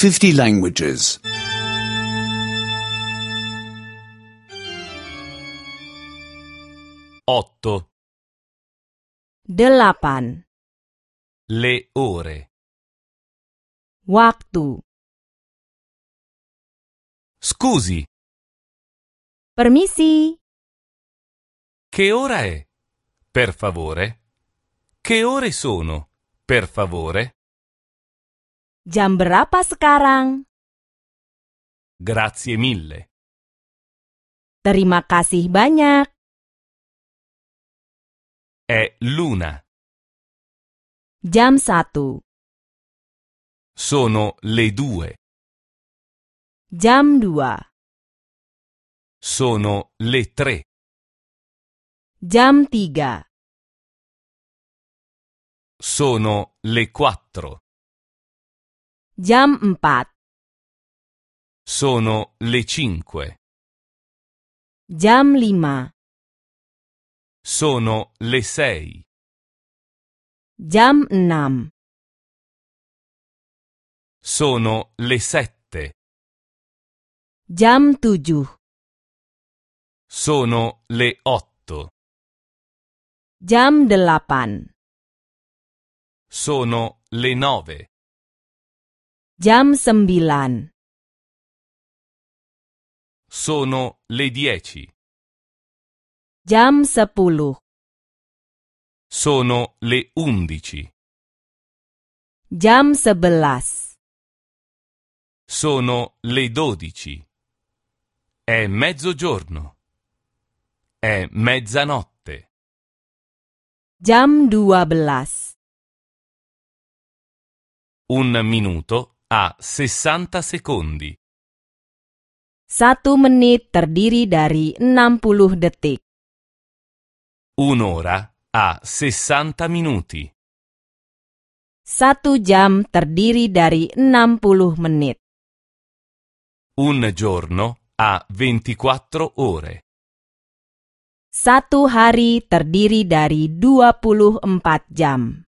50 languages. 8. 8. Le ore. Waktu. Scusi, Permisi, che ora è? Per favore? Che ore sono? Per favore? jam berapa sekarang? Grazie mille. Terima kasih banyak. È l'una. Jam 1. Sono le 2. Jam 2. Sono le 3. Jam 3. Sono le 4. Jam 4. Sono le 5. Jam 5. Sono le 6. Jam 6. Sono le 7. Jam 7. Sono le 8. Jam 8. Sono le 9. Jam 9. Sono le 10. Jam 10. Sono le 11. Jam 11. Sono le 12. È mezzogiorno. È mezzanotte. Jam 12. Un minuto ha 60 secondi. 1 menit terdiri dari 60 detik. Un'ora ha 60 minuti. 1 jam terdiri dari 60 menit. Un giorno ha 24 ore. 1 hari terdiri dari 24 jam.